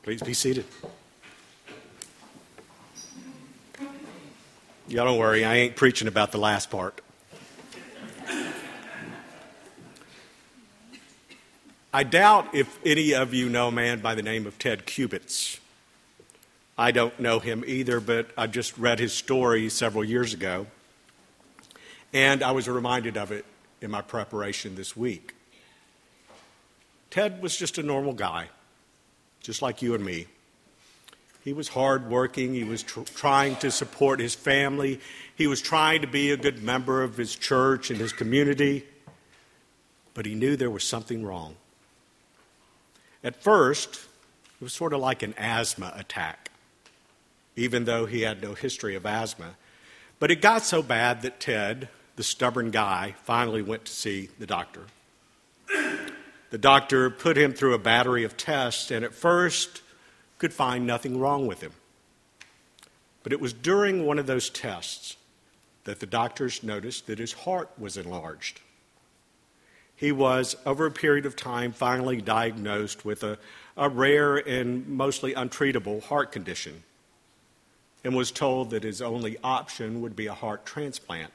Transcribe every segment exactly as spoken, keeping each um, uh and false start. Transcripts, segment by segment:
Please be seated. Y'all don't worry, I ain't preaching about the last part. I doubt if any of you know a man by the name of Ted Kubitz. I don't know him either, but I just read his story several years ago, and I was reminded of it in my preparation this week. Ted was just a normal guy, just like you and me. He was hardworking. He was tr- trying to support his family. He was trying to be a good member of his church and his community, but he knew there was something wrong. At first, it was sort of like an asthma attack, even though he had no history of asthma. But it got so bad that Ted, the stubborn guy, finally went to see the doctor. The doctor put him through a battery of tests, and at first could find nothing wrong with him. But it was during one of those tests that the doctors noticed that his heart was enlarged. He was, over a period of time, finally diagnosed with a, a rare and mostly untreatable heart condition, and was told that his only option would be a heart transplant.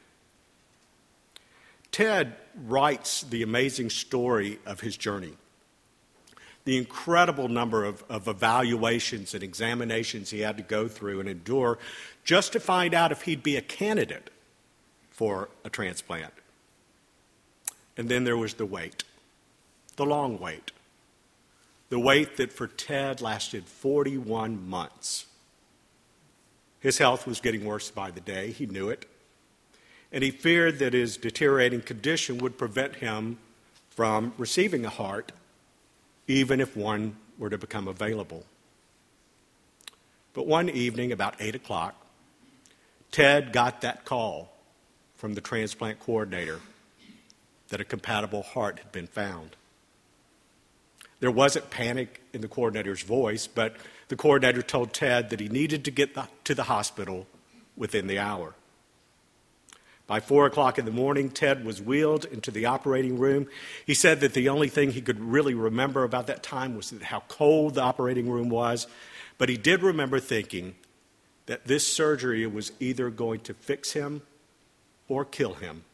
Ted writes the amazing story of his journey, the incredible number of, of evaluations and examinations he had to go through and endure just to find out if he'd be a candidate for a transplant. And then there was the wait, the long wait, the wait that for Ted lasted forty-one months. His health was getting worse by the day. He knew it. And he feared that his deteriorating condition would prevent him from receiving a heart, even if one were to become available. But one evening, about eight o'clock, Ted got that call from the transplant coordinator that a compatible heart had been found. There wasn't panic in the coordinator's voice, but the coordinator told Ted that he needed to get the, to the hospital within the hour. By four o'clock in the morning, Ted was wheeled into the operating room. He said that the only thing he could really remember about that time was how cold the operating room was, but he did remember thinking that this surgery was either going to fix him or kill him.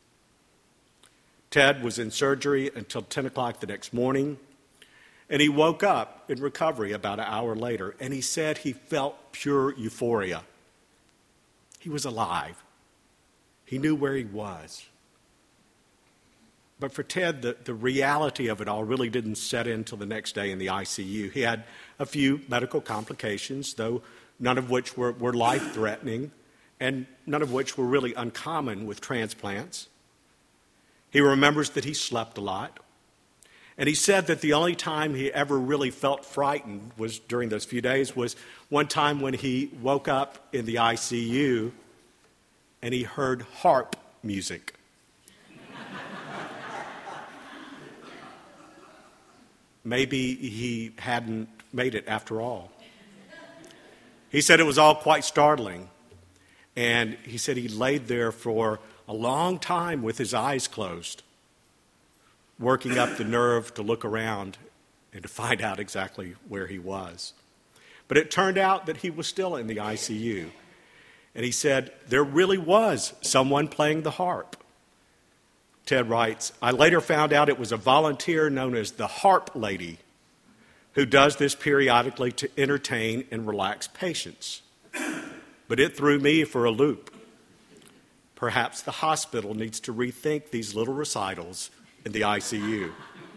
Ted was in surgery until ten o'clock the next morning, and he woke up in recovery about an hour later, and he said he felt pure euphoria. He was alive. He knew where he was. But for Ted, the, the reality of it all really didn't set in until the next day in the I C U. He had a few medical complications, though none of which were, were life-threatening, and none of which were really uncommon with transplants. He remembers that he slept a lot. And he said that the only time he ever really felt frightened was during those few days was one time when he woke up in the I C U and he heard harp music. Maybe he hadn't made it after all. He said it was all quite startling. And he said he laid there for a long time with his eyes closed, working up the nerve to look around and to find out exactly where he was. But it turned out that he was still in the I C U. And he said, there really was someone playing the harp. Ted writes, I later found out it was a volunteer known as the Harp Lady who does this periodically to entertain and relax patients. But it threw me for a loop. Perhaps the hospital needs to rethink these little recitals in the I C U.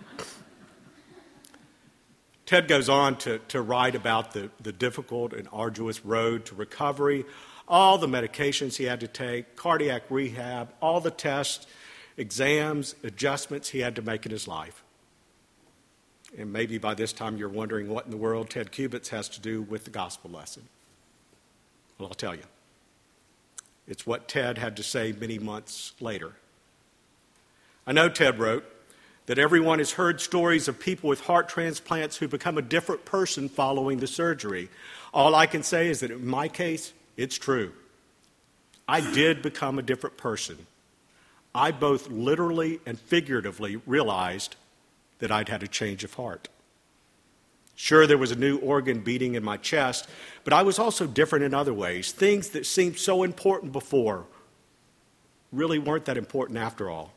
Ted goes on to, to write about the, the difficult and arduous road to recovery, all the medications he had to take, cardiac rehab, all the tests, exams, adjustments he had to make in his life. And maybe by this time you're wondering what in the world Ted Kubitz has to do with the gospel lesson. Well, I'll tell you. It's what Ted had to say many months later. I know Ted wrote that everyone has heard stories of people with heart transplants who become a different person following the surgery. All I can say is that in my case, it's true. I did become a different person. I both literally and figuratively realized that I'd had a change of heart. Sure, there was a new organ beating in my chest, but I was also different in other ways. Things that seemed so important before really weren't that important after all.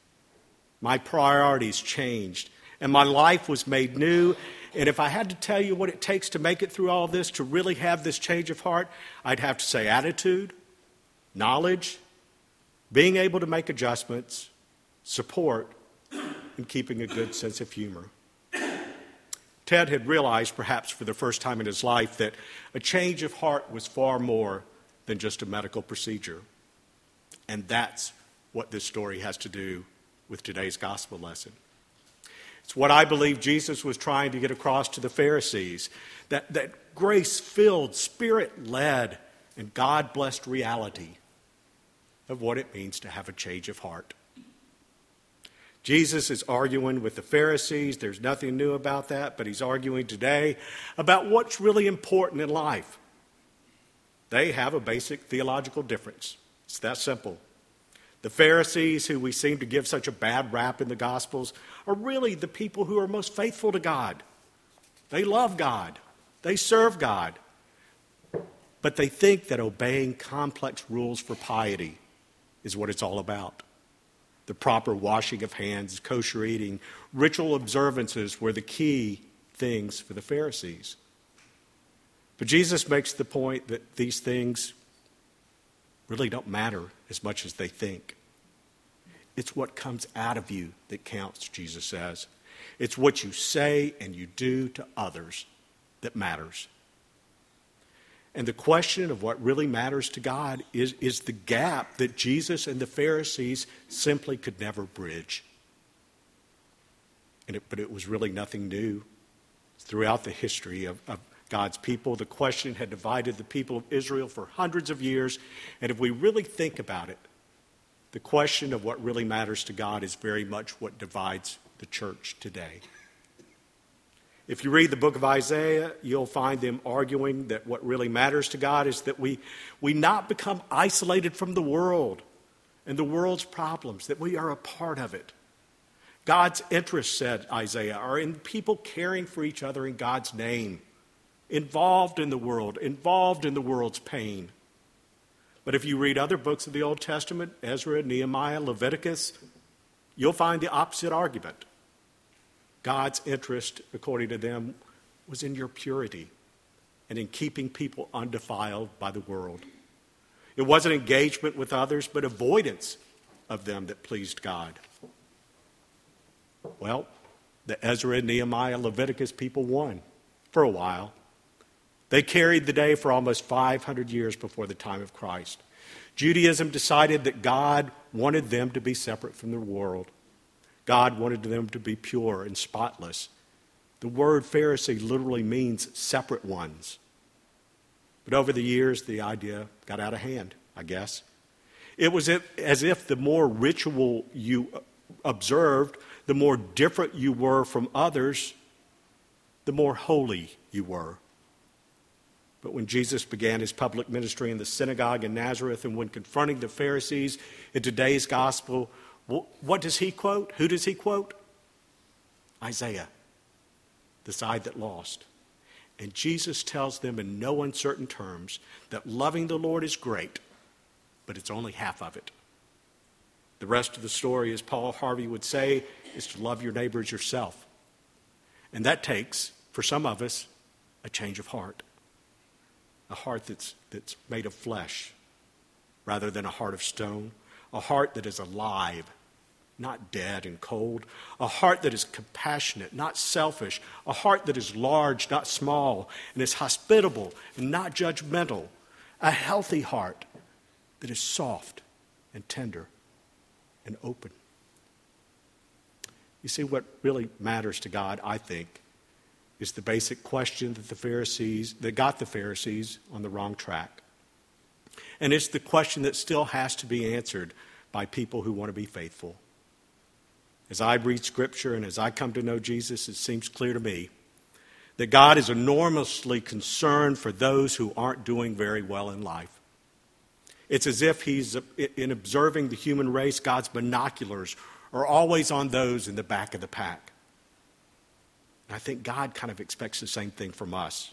My priorities changed, and my life was made new. And if I had to tell you what it takes to make it through all this, to really have this change of heart, I'd have to say attitude, knowledge, being able to make adjustments, support, and keeping a good sense of humor. Ted had realized, perhaps for the first time in his life, that a change of heart was far more than just a medical procedure. And that's what this story has to do with today's gospel lesson. It's what I believe Jesus was trying to get across to the Pharisees, that, that grace-filled, Spirit-led, and God-blessed reality of what it means to have a change of heart. Jesus is arguing with the Pharisees. There's nothing new about that, but he's arguing today about what's really important in life. They have a basic theological difference. It's that simple. The Pharisees, who we seem to give such a bad rap in the Gospels, are really the people who are most faithful to God. They love God. They serve God. But they think that obeying complex rules for piety is what it's all about. The proper washing of hands, kosher eating, ritual observances were the key things for the Pharisees. But Jesus makes the point that these things really don't matter as much as they think. It's what comes out of you that counts, Jesus says. It's what you say and you do to others that matters. And the question of what really matters to God is, is the gap that Jesus and the Pharisees simply could never bridge. And it, but it was really nothing new. Throughout the history of, of God's people, the question had divided the people of Israel for hundreds of years. And if we really think about it, the question of what really matters to God is very much what divides the church today. If you read the book of Isaiah, you'll find them arguing that what really matters to God is that we, we not become isolated from the world and the world's problems, that we are a part of it. God's interests, said Isaiah, are in people caring for each other in God's name, involved in the world, involved in the world's pain. But if you read other books of the Old Testament, Ezra, Nehemiah, Leviticus, you'll find the opposite argument. God's interest, according to them, was in your purity and in keeping people undefiled by the world. It wasn't engagement with others, but avoidance of them that pleased God. Well, the Ezra, Nehemiah, Leviticus people won for a while. They carried the day for almost five hundred years before the time of Christ. Judaism decided that God wanted them to be separate from the world. God wanted them to be pure and spotless. The word Pharisee literally means separate ones. But over the years, the idea got out of hand, I guess. It was as if the more ritual you observed, the more different you were from others, the more holy you were. But when Jesus began his public ministry in the synagogue in Nazareth and when confronting the Pharisees in today's gospel, what does he quote? Who does he quote? Isaiah, the side that lost. And Jesus tells them in no uncertain terms that loving the Lord is great, but it's only half of it. The rest of the story, as Paul Harvey would say, is to love your neighbor as yourself. And that takes, for some of us, a change of heart. A heart that's, that's made of flesh rather than a heart of stone. A heart that is alive, not dead and cold. A heart that is compassionate, not selfish. A heart that is large, not small, and is hospitable and not judgmental. A healthy heart that is soft and tender and open. You see, what really matters to God, I think, is the basic question that the Pharisees, that got the Pharisees on the wrong track. And it's the question that still has to be answered by people who want to be faithful. As I read Scripture and as I come to know Jesus, it seems clear to me that God is enormously concerned for those who aren't doing very well in life. It's as if he's, in observing the human race, God's binoculars are always on those in the back of the pack. And I think God kind of expects the same thing from us.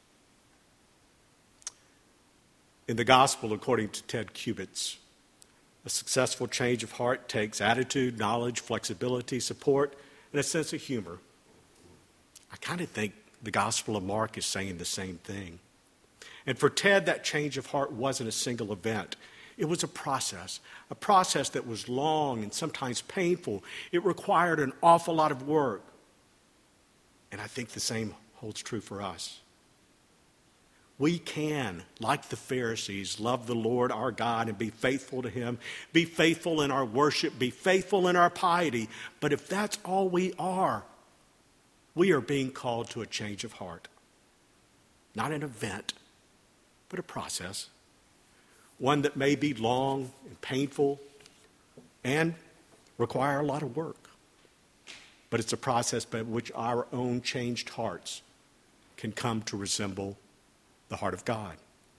In the gospel, according to Ted Kubitz, a successful change of heart takes attitude, knowledge, flexibility, support, and a sense of humor. I kind of think the Gospel of Mark is saying the same thing. And for Ted, that change of heart wasn't a single event. It was a process, a process that was long and sometimes painful. It required an awful lot of work. And I think the same holds true for us. We can, like the Pharisees, love the Lord our God and be faithful to him, be faithful in our worship, be faithful in our piety. But if that's all we are, we are being called to a change of heart. Not an event, but a process. One that may be long and painful and require a lot of work. But it's a process by which our own changed hearts can come to resemble the heart of God.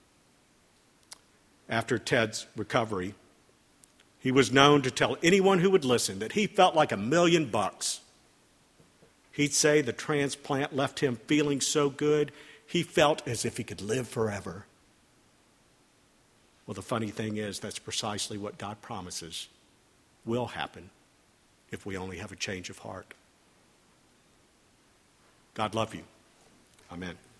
After Ted's recovery, he was known to tell anyone who would listen that he felt like a million bucks. He'd say the transplant left him feeling so good, he felt as if he could live forever. Well, the funny thing is, that's precisely what God promises will happen if we only have a change of heart. God love you. Amen.